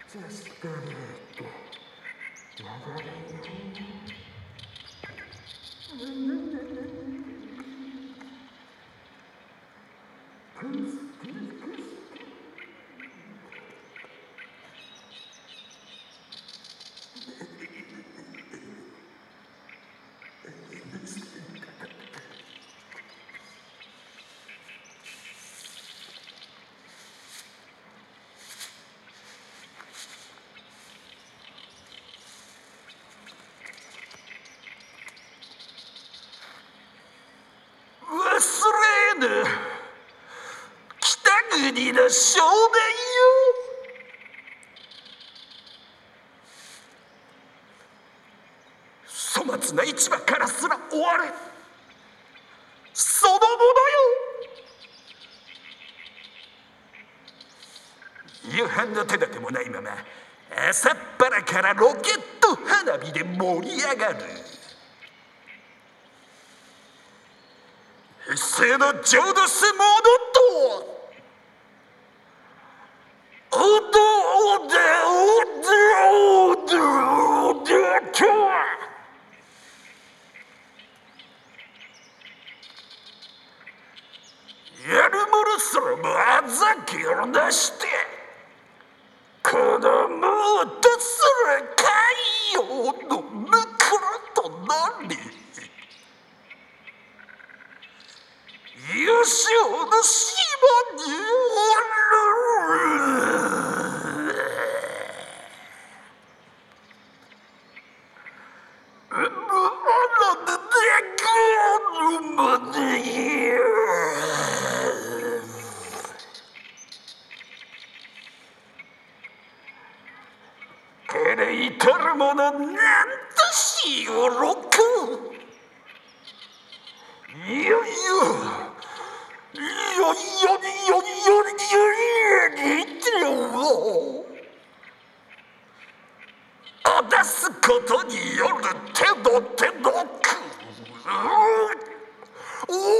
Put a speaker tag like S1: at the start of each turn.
S1: 忘れぬ北国の少年よ。粗末な市場からすら追われそのものよ。夕飯の手立てもないまま朝っぱらからロケット花火で盛り上がる。平成の浄土スモードとはおでとはやるものすらもあざきをなして子供をとする海洋のぬくらとなり優勝の島におる。けれいたるものなんとしよろく。いよいよ出すことによる手のく